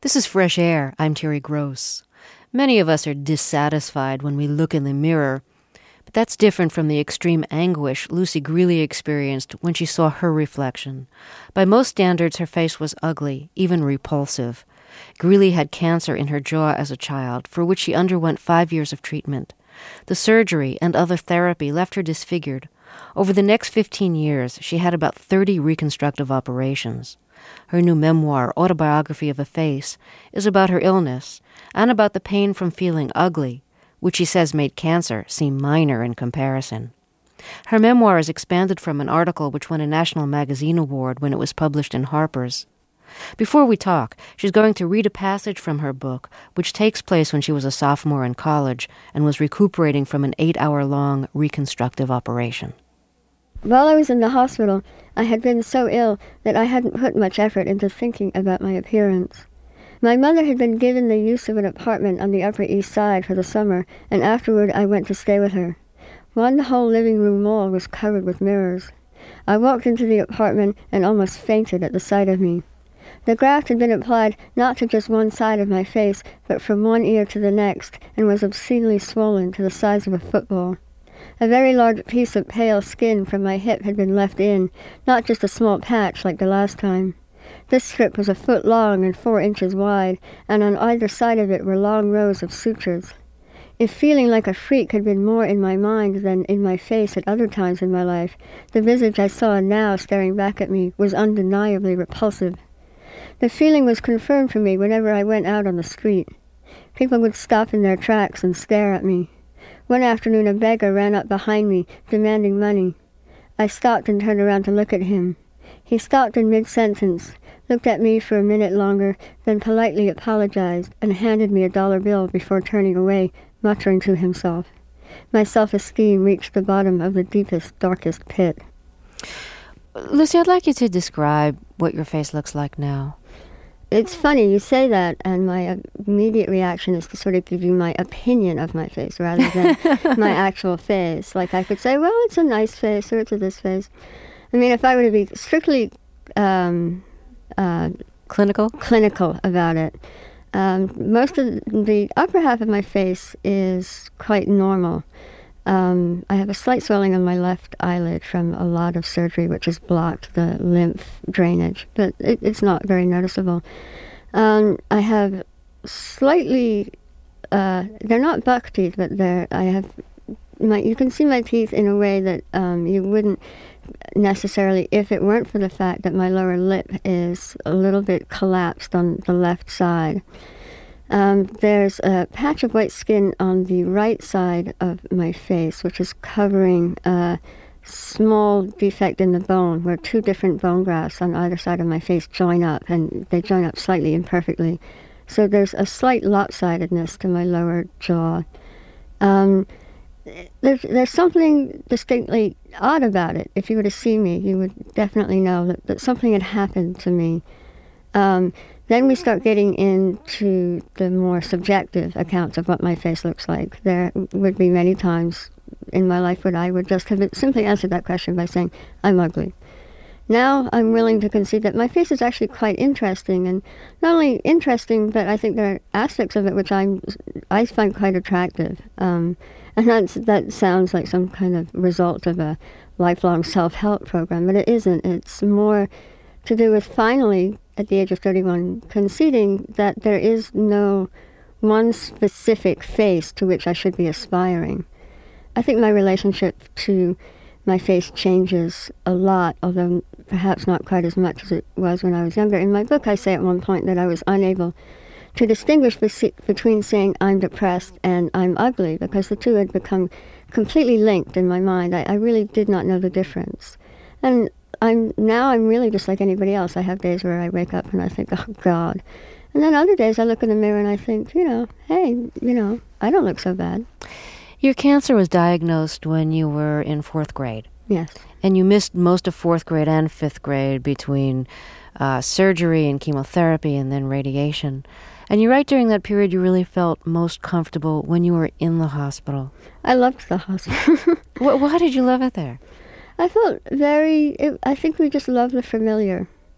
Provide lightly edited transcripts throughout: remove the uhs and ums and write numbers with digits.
This is Fresh Air. I'm Terry Gross. Many of us are dissatisfied when we look in the mirror, but that's different from the extreme anguish Lucy Greeley experienced when she saw her reflection. By most standards, her face was ugly, even repulsive. Greeley had cancer in her jaw as a child, for which she underwent 5 years of treatment. The surgery and other therapy left her disfigured. Over the next 15 years, she had about 30 reconstructive operations. Her new memoir, Autobiography of a Face, is about her illness and about the pain from feeling ugly, which she says made cancer seem minor in comparison. Her memoir is expanded from an article which won a National Magazine Award when it was published in Harper's. Before we talk, she's going to read a passage from her book, which takes place when she was a sophomore in college and was recuperating from an 8-hour-long reconstructive operation. While I was in the hospital, I had been so ill that I hadn't put much effort into thinking about my appearance. My mother had been given the use of an apartment on the Upper East Side for the summer, and afterward I went to stay with her. One whole living room wall was covered with mirrors. I walked into the apartment and almost fainted at the sight of me. The graft had been applied not to just one side of my face, but from one ear to the next, and was obscenely swollen to the size of a football. A very large piece of pale skin from my hip had been left in, not just a small patch like the last time. This strip was 1 foot long and 4 inches wide, and on either side of it were long rows of sutures. If feeling like a freak had been more in my mind than in my face at other times in my life, the visage I saw now staring back at me was undeniably repulsive. The feeling was confirmed for me whenever I went out on the street. People would stop in their tracks and stare at me. One afternoon a beggar ran up behind me, demanding money. I stopped and turned around to look at him. He stopped in mid-sentence, looked at me for a minute longer, then politely apologized and handed me a dollar bill before turning away, muttering to himself. My self-esteem reached the bottom of the deepest, darkest pit. Lucy, I'd like you to describe what your face looks like now. It's funny you say that, and my immediate reaction is to sort of give you my opinion of my face rather than my actual face. Like I could say, well, it's a nice face or it's a this face. I mean, if I were to be strictly clinical about it, most of the upper half of my face is quite normal. I have a slight swelling on my left eyelid from a lot of surgery, which has blocked the lymph drainage, but it's not very noticeable. I have slightly, they're not buck teeth, but you can see my teeth in a way that you wouldn't necessarily if it weren't for the fact that my lower lip is a little bit collapsed on the left side. There's a patch of white skin on the right side of my face, which is covering a small defect in the bone where 2 different bone grafts on either side of my face join up, and they join up slightly imperfectly. So there's a slight lopsidedness to my lower jaw. There's something distinctly odd about it. If you were to see me, you would definitely know that something had happened to me. Then we start getting into the more subjective accounts of what my face looks like. There would be many times in my life when I would just have simply answered that question by saying, I'm ugly. Now I'm willing to concede that my face is actually quite interesting, and not only interesting, but I think there are aspects of it which I find quite attractive. And that sounds like some kind of result of a lifelong self-help program, but it isn't. It's more to do with finally, at the age of 31, conceding that there is no one specific face to which I should be aspiring. I think my relationship to my face changes a lot, although perhaps not quite as much as it was when I was younger. In my book, I say at one point that I was unable to distinguish between saying I'm depressed and I'm ugly, because the two had become completely linked in my mind. I really did not know the difference. And I'm really just like anybody else. I have days where I wake up and I think, oh, God. And then other days I look in the mirror and I think, hey, I don't look so bad. Your cancer was diagnosed when you were in 4th grade. Yes. And you missed most of 4th grade and 5th grade between surgery and chemotherapy and then radiation. And you write during that period you really felt most comfortable when you were in the hospital. I loved the hospital. Why did you love it there? I felt I think we just love the familiar.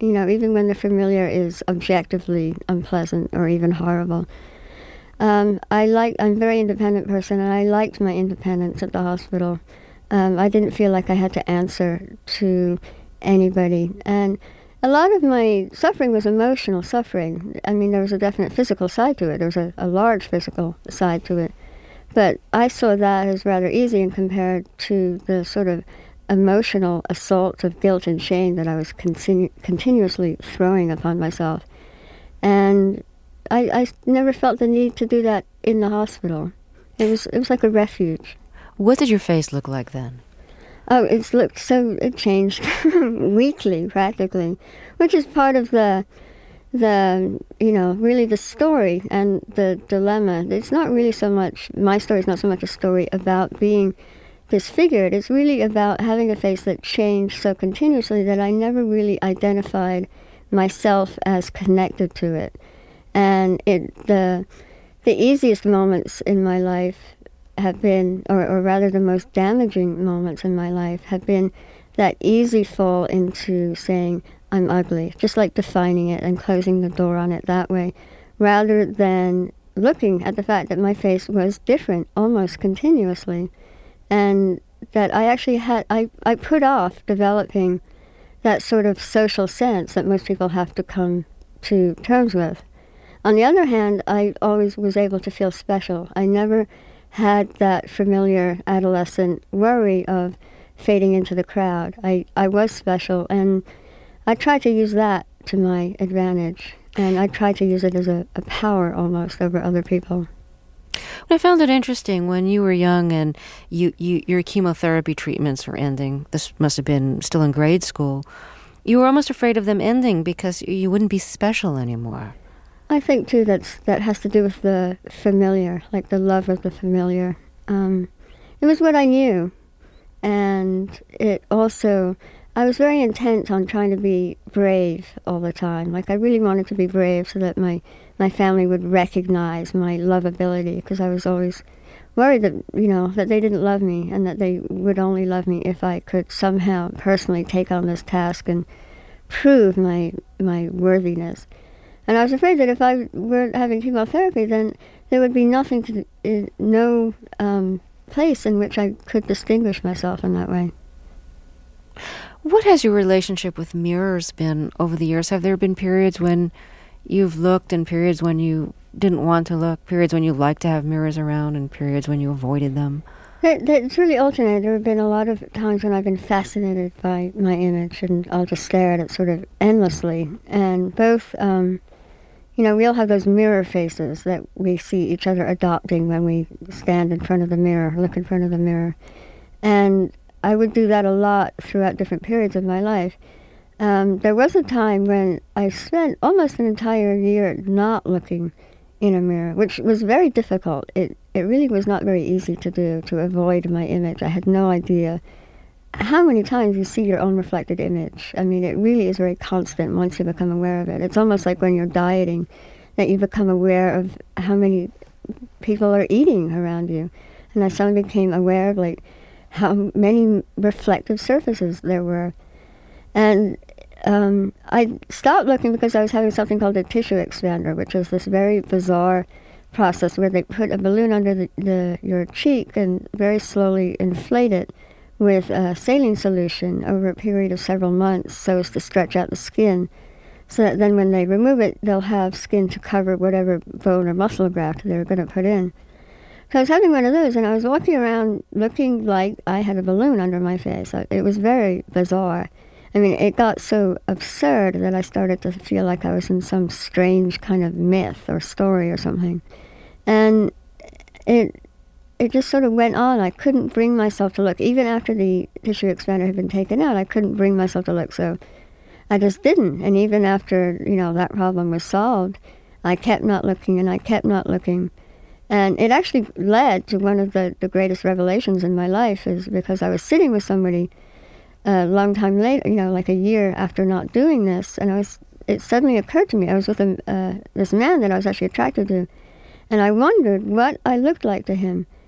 even when the familiar is objectively unpleasant or even horrible. I'm a very independent person, and I liked my independence at the hospital. I didn't feel like I had to answer to anybody. And a lot of my suffering was emotional suffering. I mean, there was a definite physical side to it. There was a large physical side to it. But I saw that as rather easy and compared to the sort of emotional assault of guilt and shame that I was continuously throwing upon myself. And I never felt the need to do that in the hospital. It was like a refuge. What did your face look like then? Oh, it changed weekly, practically, which is part of the really the story and the dilemma. It's not really so much, my story is not so much a story about being disfigured. It's really about having a face that changed so continuously that I never really identified myself as connected to it. And the easiest moments in my life have been, or rather the most damaging moments in my life have been that easy fall into saying, I'm ugly, just like defining it and closing the door on it that way, rather than looking at the fact that my face was different almost continuously, and that I actually I put off developing that sort of social sense that most people have to come to terms with. On the other hand, I always was able to feel special. I never had that familiar adolescent worry of fading into the crowd. I was special, and I tried to use that to my advantage, and I tried to use it as a power almost over other people. I found it interesting when you were young and your chemotherapy treatments were ending. This must have been still in grade school. You were almost afraid of them ending because you wouldn't be special anymore. I think, too, that has to do with the familiar, like the love of the familiar. It was what I knew, and it also, I was very intent on trying to be brave all the time. Like, I really wanted to be brave so that my family would recognize my lovability, because I was always worried that, that they didn't love me, and that they would only love me if I could somehow personally take on this task and prove my worthiness. And I was afraid that if I were having chemotherapy, then there would be no place in which I could distinguish myself in that way. What has your relationship with mirrors been over the years? Have there been periods when you've looked and periods when you didn't want to look, periods when you liked to have mirrors around and periods when you avoided them? It's really alternated. There have been a lot of times when I've been fascinated by my image, and I'll just stare at it sort of endlessly. And both... we all have those mirror faces that we see each other adopting when we stand in front of the mirror, look in front of the mirror. And I would do that a lot throughout different periods of my life. There was a time when I spent almost an entire year not looking in a mirror, which was very difficult. It really was not very easy to do, to avoid my image. I had no idea how many times you see your own reflected image. I mean, it really is very constant once you become aware of it. It's almost like when you're dieting, that you become aware of how many people are eating around you. And I suddenly became aware of, like, how many reflective surfaces there were. And I stopped looking because I was having something called a tissue expander, which is this very bizarre process where they put a balloon under your cheek and very slowly inflate it with a saline solution over a period of several months so as to stretch out the skin, so that then when they remove it, they'll have skin to cover whatever bone or muscle graft they're going to put in. So I was having one of those, and I was walking around looking like I had a balloon under my face. It was very bizarre. I mean, it got so absurd that I started to feel like I was in some strange kind of myth or story or something. And it just sort of went on. I couldn't bring myself to look. Even after the tissue expander had been taken out, I couldn't bring myself to look, so I just didn't. And even after, that problem was solved, I kept not looking, and I kept not looking. And it actually led to one of the greatest revelations in my life, is because I was sitting with somebody a long time later, like a year after not doing this, and it suddenly occurred to me, I was with this man that I was actually attracted to, and I wondered what I looked like to him.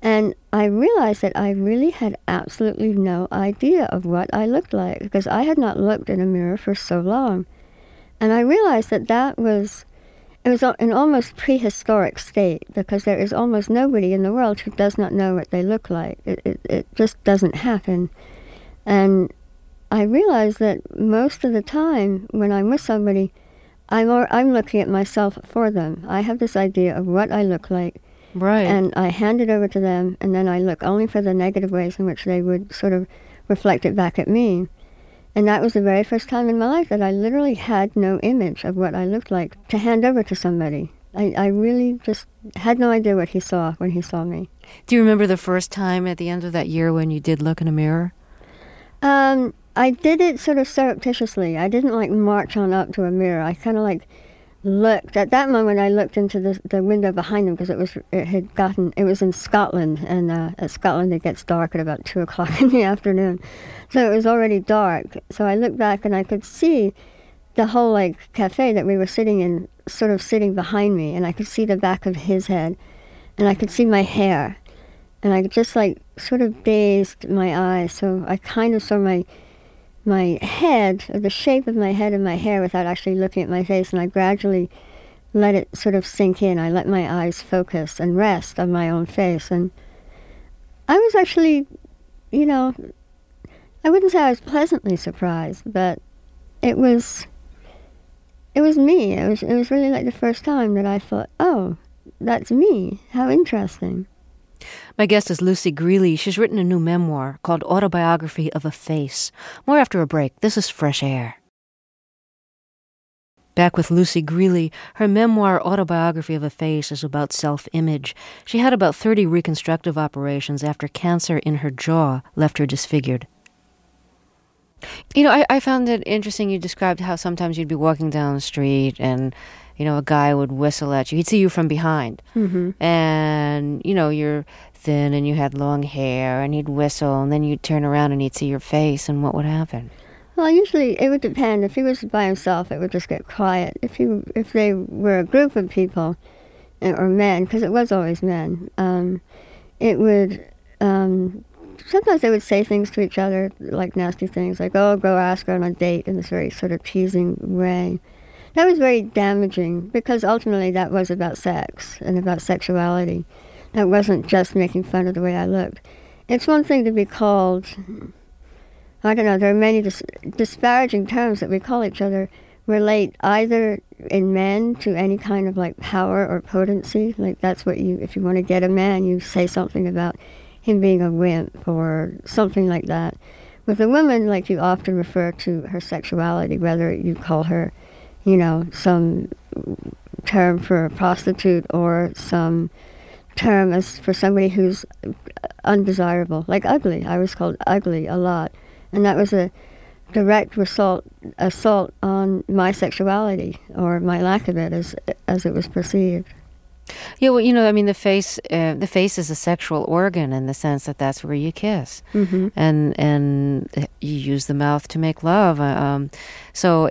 And I realized that I really had absolutely no idea of what I looked like because I had not looked in a mirror for so long. And I realized that it was an almost prehistoric state because there is almost nobody in the world who does not know what they look like. It just doesn't happen. And I realized that most of the time when I'm with somebody, I'm looking at myself for them. I have this idea of what I look like. Right. And I hand it over to them, and then I look only for the negative ways in which they would sort of reflect it back at me. And that was the very first time in my life that I literally had no image of what I looked like to hand over to somebody. I really just had no idea what he saw when he saw me. Do you remember the first time at the end of that year when you did look in a mirror? I did it sort of surreptitiously. I didn't like march on up to a mirror. I kind of like looked. At that moment, I looked into the window behind him because it was in Scotland, and at Scotland it gets dark at about 2 o'clock in the afternoon. So it was already dark. So I looked back and I could see the whole like cafe that we were sitting in sort of sitting behind me, and I could see the back of his head, and I could see my hair, and I just like sort of dazed my eyes. So I kind of saw my head, or the shape of my head and my hair without actually looking at my face, and I gradually let it sort of sink in. I let my eyes focus and rest on my own face, and I was actually, I wouldn't say I was pleasantly surprised, but it was me. It was really like the first time that I thought, oh, that's me. How interesting. My guest is Lucy Greeley. She's written a new memoir called Autobiography of a Face. More after a break. This is Fresh Air. Back with Lucy Greeley. Her memoir, Autobiography of a Face, is about self-image. She had about 30 reconstructive operations after cancer in her jaw left her disfigured. I found it interesting you described how sometimes you'd be walking down the street and a guy would whistle at you. He'd see you from behind. Mm-hmm. And, you're thin and you had long hair, and he'd whistle, and then you'd turn around and he'd see your face, and what would happen? Well, usually it would depend. If he was by himself, it would just get quiet. If they were a group of people, or men, because it was always men, it would... sometimes they would say things to each other, like nasty things, like, oh, go ask her on a date, in this very sort of teasing way. That was very damaging, because ultimately that was about sex and about sexuality. That wasn't just making fun of the way I looked. It's one thing to be called, I don't know, there are many disparaging terms that we call each other, relate either in men to any kind of like power or potency. Like that's what if you want to get a man, you say something about him being a wimp or something like that. With a woman, like you often refer to her sexuality, whether you call her some term for a prostitute or some term as for somebody who's undesirable, like ugly. I was called ugly a lot. And that was a direct assault on my sexuality, or my lack of it as it was perceived. Yeah, well, the face is a sexual organ in the sense that that's where you kiss, mm-hmm. and you use the mouth to make love. So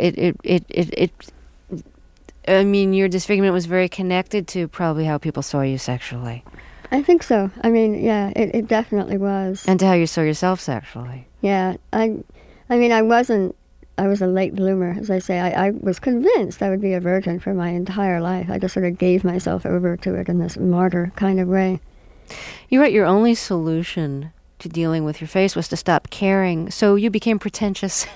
your disfigurement was very connected to probably how people saw you sexually. I think so. It definitely was. And to how you saw yourself sexually. Yeah, I was a late bloomer, as I say. I was convinced I would be a virgin for my entire life. I just sort of gave myself over to it in this martyr kind of way. You write your only solution to dealing with your face was to stop caring, so you became pretentious.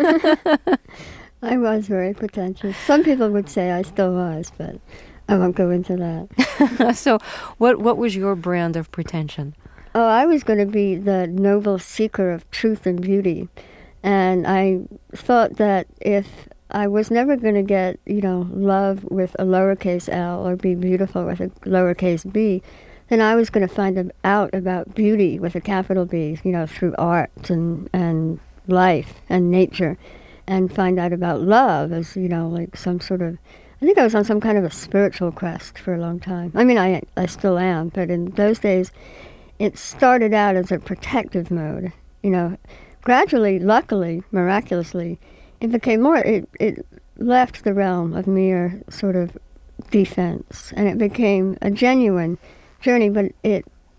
I was very pretentious. Some people would say I still was, but I won't go into that. So what was your brand of pretension? Oh, I was going to be the noble seeker of truth and beauty. And I thought that if I was never going to get, love with a lowercase l or be beautiful with a lowercase b, then I was going to find out about beauty with a capital B, through art and life and nature, and find out about love as, like some sort of... I think I was on some kind of a spiritual quest for a long time. I still am, but in those days, it started out as a protective mode, Gradually, luckily, miraculously, it became more, it left the realm of mere sort of defense, and it became a genuine journey, but it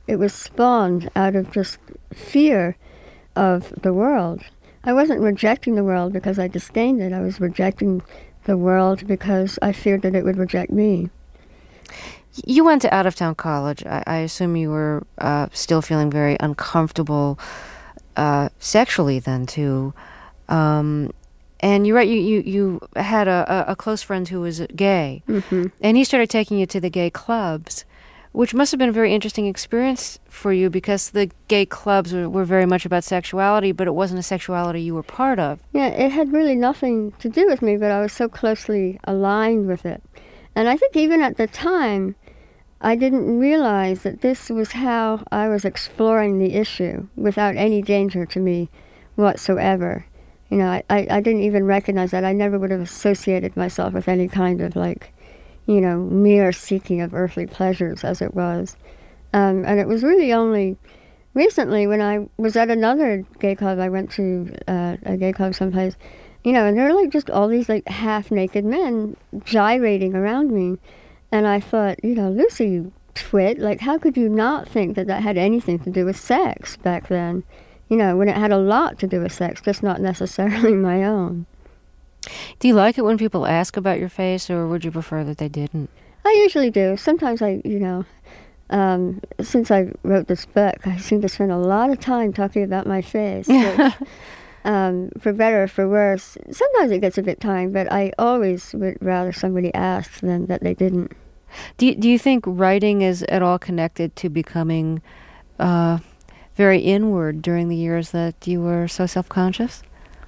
it was spawned out of just fear of the world. I wasn't rejecting the world because I disdained it. I was rejecting the world because I feared that it would reject me. You went to out-of-town college. I assume you were still feeling very uncomfortable sexually then, too. And you're right, you had a close friend who was gay, and he started taking you to the gay clubs, which must have been a very interesting experience for you because the gay clubs were very much about sexuality, but it wasn't a sexuality you were part of. Yeah, it had really nothing to do with me, but I was so closely aligned with it. And I think even at the time, I didn't realize that this was how I was exploring the issue without any danger to me whatsoever. You know, I didn't even recognize that. I never would have associated myself with any kind of, like, you know, mere seeking of earthly pleasures as it was. And it was really only recently when I was at another gay club. I went to a gay club someplace, you know, and there were like just all these like half-naked men gyrating around me. And I thought, you know, Lucy, you twit, like how could you not think that that had anything to do with sex back then? You know, when it had a lot to do with sex, just not necessarily my own. Do you like it when people ask about your face, or would you prefer that they didn't? I usually do. Sometimes I, you know, since I wrote this book, I seem to spend a lot of time talking about my face, which, for better or for worse. Sometimes it gets a bit tiring, but I always would rather somebody asked than that they didn't. Do you think writing is at all connected to becoming very inward during the years that you were so self-conscious?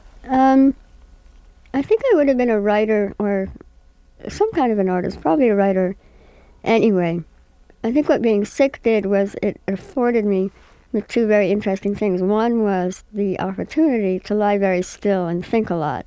I think I would have been a writer or some kind of an artist, probably a writer anyway. I think what being sick did was it afforded me with two very interesting things. One was the opportunity to lie very still and think a lot.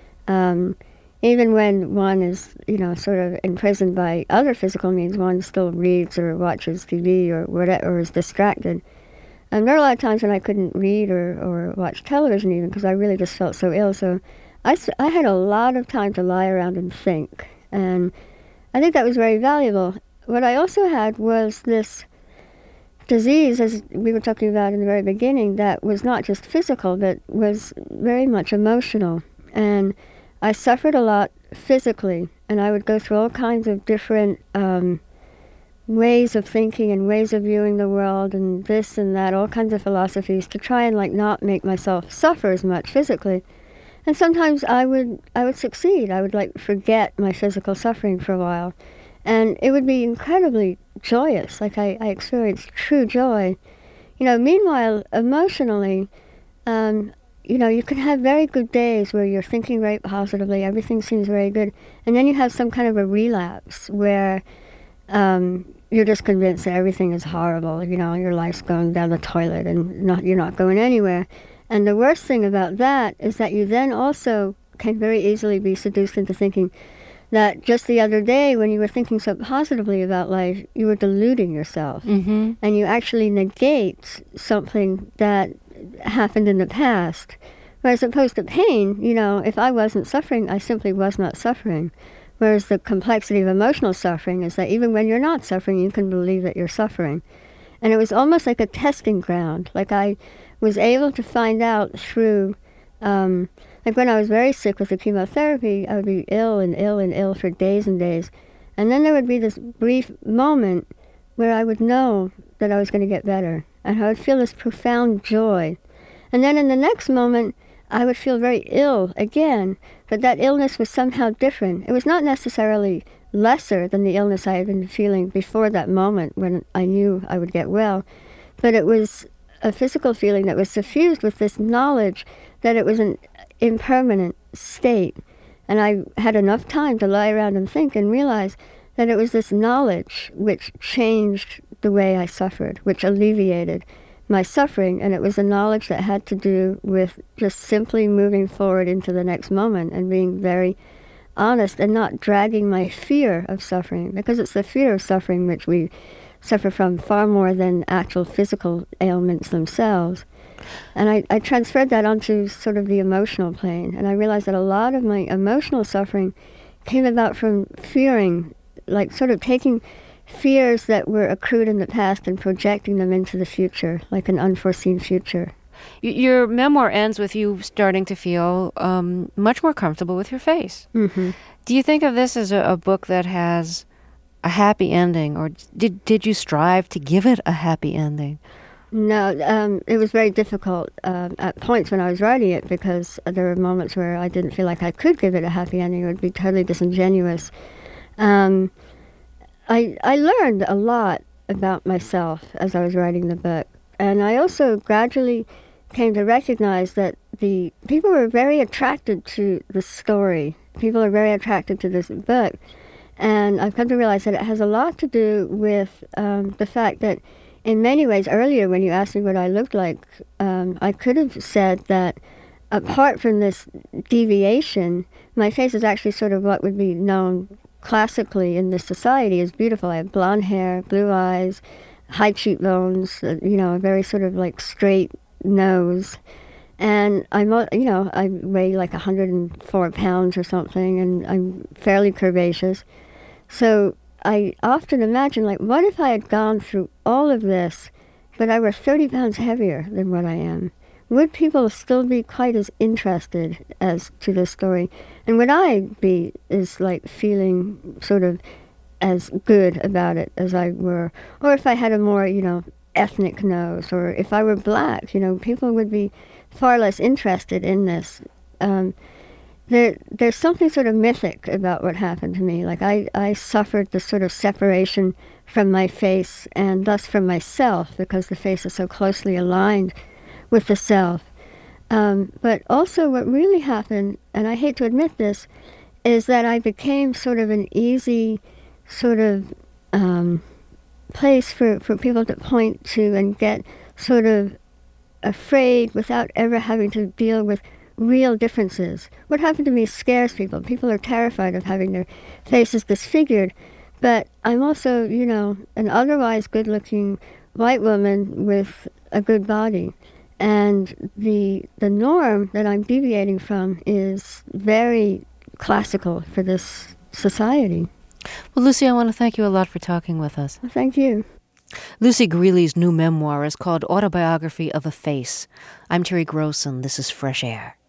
Even when one is, you know, sort of imprisoned by other physical means, one still reads or watches TV or whatever, or is distracted. And there were a lot of times when I couldn't read or watch television even because I really just felt so ill. So I had a lot of time to lie around and think. And I think that was very valuable. What I also had was this disease, as we were talking about in the very beginning, that was not just physical, but was very much emotional. And I suffered a lot physically, and I would go through all kinds of different ways of thinking and ways of viewing the world and this and that, all kinds of philosophies to try and like not make myself suffer as much physically. And sometimes I would succeed. I would like forget my physical suffering for a while. And it would be incredibly joyous. Like I experienced true joy. You know, meanwhile, emotionally, you know, you can have very good days where you're thinking very positively, everything seems very good, and then you have some kind of a relapse where you're just convinced that everything is horrible, you know, your life's going down the toilet and you're not going anywhere. And the worst thing about that is that you then also can very easily be seduced into thinking that just the other day when you were thinking so positively about life, you were deluding yourself. Mm-hmm. And you actually negate something that happened in the past. Whereas opposed to pain, you know, if I wasn't suffering, I simply was not suffering. Whereas the complexity of emotional suffering is that even when you're not suffering, you can believe that you're suffering. And it was almost like a testing ground. Like I was able to find out through, like when I was very sick with the chemotherapy, I would be ill and ill and ill for days and days. And then there would be this brief moment where I would know that I was going to get better. And I would feel this profound joy. And then in the next moment, I would feel very ill again, but that illness was somehow different. It was not necessarily lesser than the illness I had been feeling before that moment when I knew I would get well, but it was a physical feeling that was suffused with this knowledge that it was an impermanent state. And I had enough time to lie around and think and realize that it was this knowledge which changed the way I suffered, which alleviated my suffering, and it was a knowledge that had to do with just simply moving forward into the next moment and being very honest and not dragging my fear of suffering, because it's the fear of suffering which we suffer from far more than actual physical ailments themselves. And I transferred that onto sort of the emotional plane, and I realized that a lot of my emotional suffering came about from fearing, like sort of taking fears that were accrued in the past and projecting them into the future, like an unforeseen future. Your memoir ends with you starting to feel much more comfortable with your face. Mm-hmm. Do you think of this as a book that has a happy ending, or did you strive to give it a happy ending? No, it was very difficult at points when I was writing it, because there were moments where I didn't feel like I could give it a happy ending. It would be totally disingenuous. I learned a lot about myself as I was writing the book, and I also gradually came to recognize that the people were very attracted to the story. People are very attracted to this book, and I've come to realize that it has a lot to do with the fact that in many ways, earlier when you asked me what I looked like, I could have said that apart from this deviation, my face is actually sort of what would be known classically in this society as beautiful. I have blonde hair, blue eyes, high cheekbones, a very sort of like straight nose. And I weigh like 104 pounds or something, and I'm fairly curvaceous. So I often imagine, like, what if I had gone through all of this, but I were 30 pounds heavier than what I am? Would people still be quite as interested as to this story? And would I be as, like, feeling sort of as good about it as I were? Or if I had a more, ethnic nose, or if I were black, people would be far less interested in this. There's something sort of mythic about what happened to me. Like I suffered this sort of separation from my face and thus from myself, because the face is so closely aligned with the self. But also what really happened, and I hate to admit this, is that I became sort of an easy sort of place for people to point to and get sort of afraid without ever having to deal with real differences. What happened to me scares people. People are terrified of having their faces disfigured. But I'm also, an otherwise good-looking white woman with a good body. And the norm that I'm deviating from is very classical for this society. Well, Lucy, I want to thank you a lot for talking with us. Well, thank you. Lucy Greeley's new memoir is called Autobiography of a Face. I'm Terry Gross, and this is Fresh Air.